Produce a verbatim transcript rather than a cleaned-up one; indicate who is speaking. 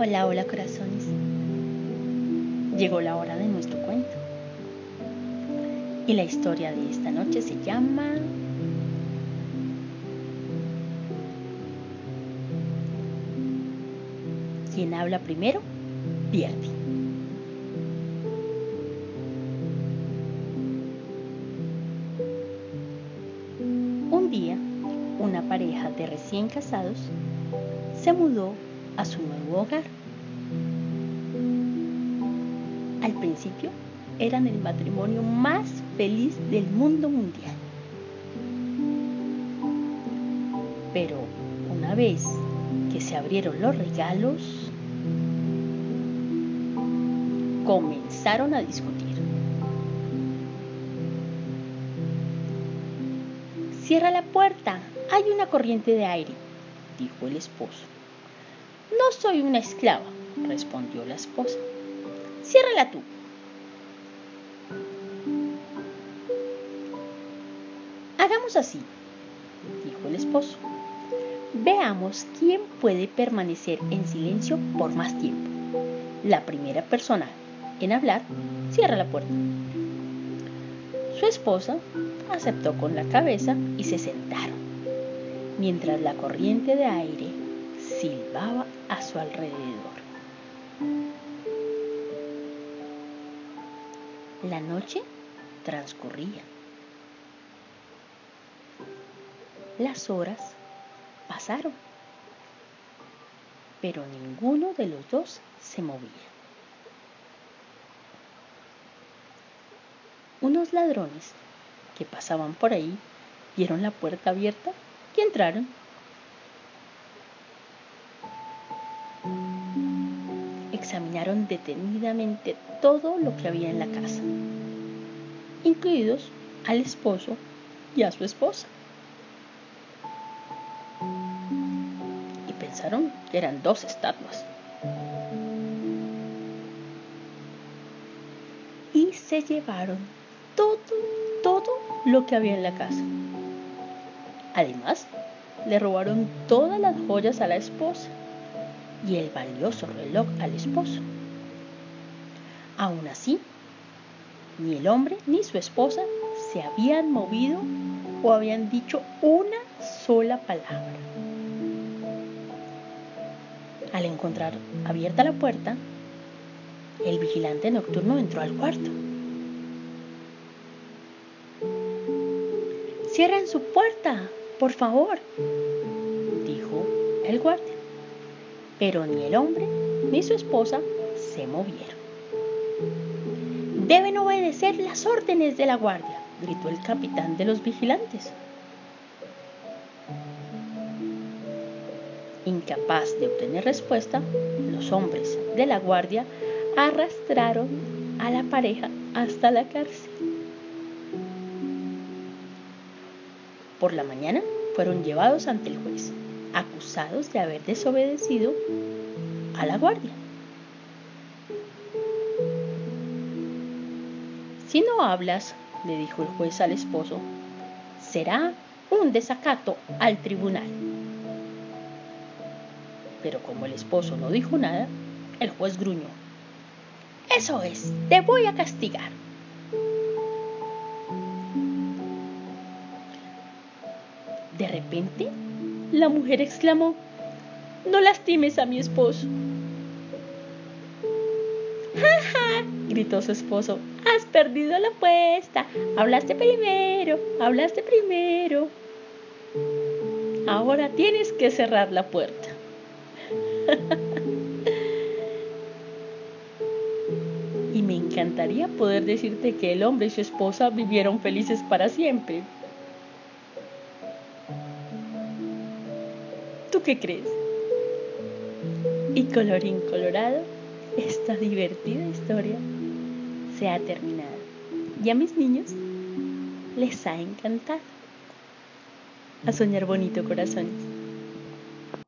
Speaker 1: Hola, hola corazones. Llegó la hora de nuestro cuento. Y la historia de esta noche se llama Quien habla primero, pierde. Un día, una pareja de recién casados se mudó a su nuevo hogar. Al principio eran el matrimonio más feliz del mundo mundial. Pero una vez que se abrieron los regalos, comenzaron a discutir. Cierra la puerta, hay una corriente de aire, dijo el esposo. No soy una esclava, respondió la esposa. Ciérrala tú. Hagamos así, dijo el esposo. Veamos quién puede permanecer en silencio por más tiempo. La primera persona en hablar cierra la puerta. Su esposa aceptó con la cabeza y se sentaron, mientras la corriente de aire silbaba a su alrededor. La noche transcurría. Las horas pasaron, pero ninguno de los dos se movía. Unos ladrones que pasaban por ahí vieron la puerta abierta y entraron. Examinaron detenidamente todo lo que había en la casa, incluidos al esposo y a su esposa. Y pensaron que eran dos estatuas. Y se llevaron todo, todo lo que había en la casa. Además, le robaron todas las joyas a la esposa y el valioso reloj al esposo. Aún así, ni el hombre ni su esposa se habían movido o habían dicho una sola palabra. Al encontrar abierta la puerta, el vigilante nocturno entró al cuarto. «Cierren su puerta, por favor», dijo el guardia. Pero ni el hombre ni su esposa se movieron. «Deben obedecer las órdenes de la guardia», gritó el capitán de los vigilantes. Incapaz de obtener respuesta, los hombres de la guardia arrastraron a la pareja hasta la cárcel. Por la mañana fueron llevados ante el juez, acusados de haber desobedecido a la guardia. «Si no hablas», le dijo el juez al esposo, «será un desacato al tribunal». Pero como el esposo no dijo nada, el juez gruñó: «Eso es, te voy a castigar». De repente, la mujer exclamó: «No lastimes a mi esposo». «Ja, ja», gritó su esposo, «has perdido la apuesta. Hablaste primero, hablaste primero. Ahora tienes que cerrar la puerta». Y me encantaría poder decirte que el hombre y su esposa vivieron felices para siempre. ¿Tú qué crees? Y colorín colorado, esta divertida historia se ha terminado. Y a mis niños les ha encantado. A soñar bonito, corazones.